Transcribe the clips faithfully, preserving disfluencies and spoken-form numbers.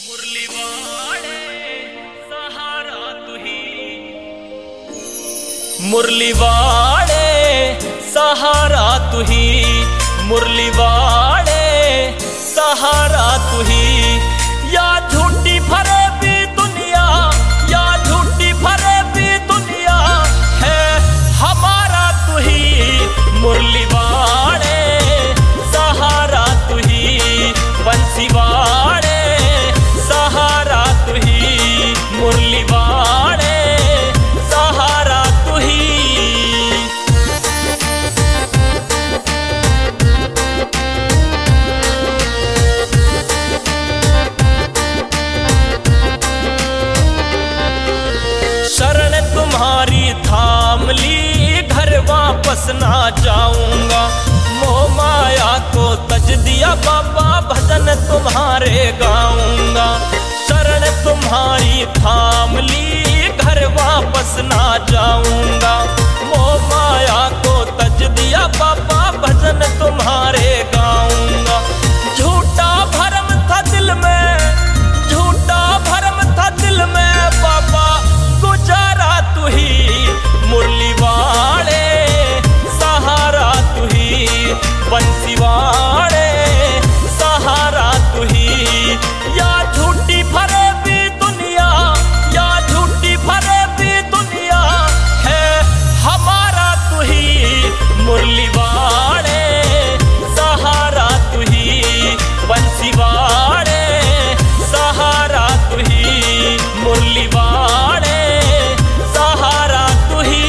मुरली वाड़े सहारा तुही, मुरली वाड़े सहारा तुही, मुरली वाड़े सहारा तुही। या झूठी भरे भी दुनिया, या झूठी भरे भी दुनिया है हमारा तुही। मुरली वाड़े सहारा तुही, बंसी वाड़े सहारा तुही, मुरली वाड़े सहारा तुही। शरण तुम्हारी थाम ली, घर वापस ना जाऊंगा। मोह माया को तज दिया बाबा, भजन तुम्हारे गाऊंगा। शरण तुम्हारी थाम ली, घर वापस ना जाऊंगा। मोह माया को तज दिया बाबा, भजन तुम्हारे गाऊंगा। झूठा भरम था दिल में, झूठा भरम था दिल में बाबा, गुजारा तुही। मुरली वाड़े सहारा तुही, बंसी वाड़े सहारा तुही। या झूठी भरे भी दुनिया, या झूठी भरे भी दुनिया है हमारा तुही। मुरली वाड़े सहारा तुही, बंसी वाड़े सहारा तुही, मुरली वाड़े सहारा तुही।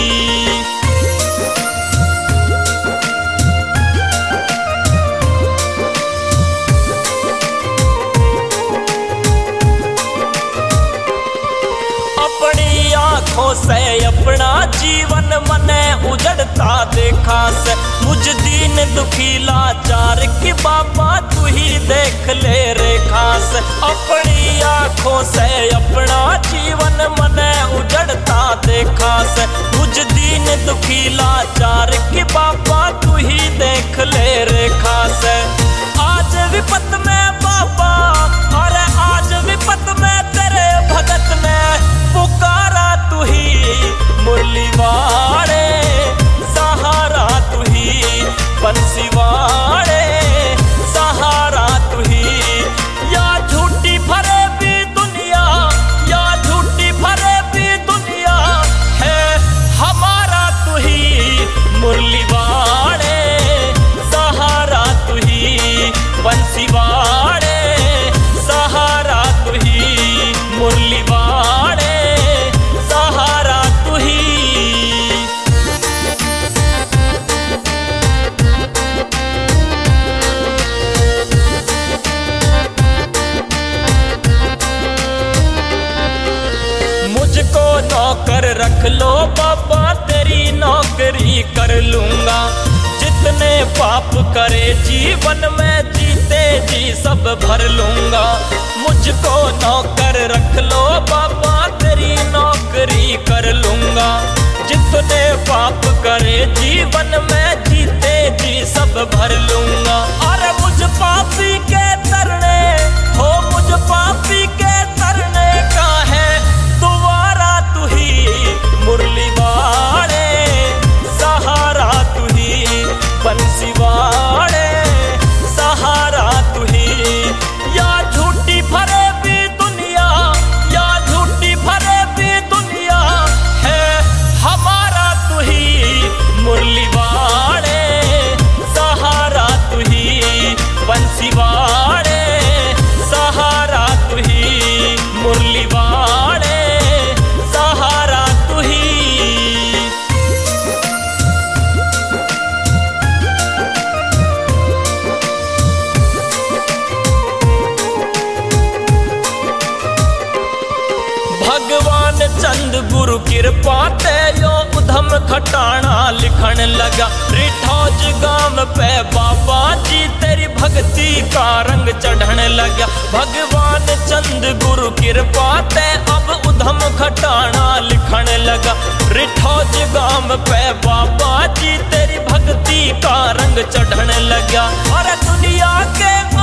अपनी आंखों से अपना जीवन मने उजड़ता देखा से, मुझ दीन दुखी लाचार की बाबा तू ही देख ले रेखा से। अपनी आंखों से अपना जीवन मने उजड़ता देखा से, मुझ दीन दुखी लाचार की बाबा तू ही देख ले रेखा से। आज विपत में बाबा, अरे आज विपत में तेरे भगत ने पुकारा तुही। मुरली वाड़े सहारा तुही, बंसी वाड़े सहारा तुही। या झूठी भरे भी दुनिया, या झूठी भरे भी दुनिया है हमारा तुही। मुरली वाड़े सहारा तुही, बंसी वाड़े सहारा तुही, मुरली वाड़े सहारा तुही। मुझको नौकर रख लो बाबा, तेरी नौकरी कर लूंगा। जितने पाप करे जीवन में, जीते जी सब भर लूंगा। मुझको नौकर रख लो बाबा, तेरी नौकरी कर लूंगा। जितने पाप करे जीवन में, जीते जी सब भर लूंगा। अरे मुझ पापी के तरने हो, मुझ पापी के तरने का है दोबारा तुही। मुरली वाड़े सहारा तुही, बंसी वाड़े सहारा तुही। या झूठी भरे भी दुनिया, या झूठी भरे भी दुनिया है हमारा तुही। मुरली वाड़े सहारा तुही, बंसी वाड़े सहारा तुही, मुरली वाड़े सहारा तुही। भगवान चंद गुरु कृपा ते यो उधम खटाना लिखण लगा। रिठौज गांव पे बाबा जी तेरी भक्ति का रंग चढ़ने लगा। भगवान चंद गुरु कृपा ते अब उधम खटाना लिखण लगा। रिठौज गांव पे बाबा जी तेरी भक्ति का रंग चढ़ने लगा। और दुनिया के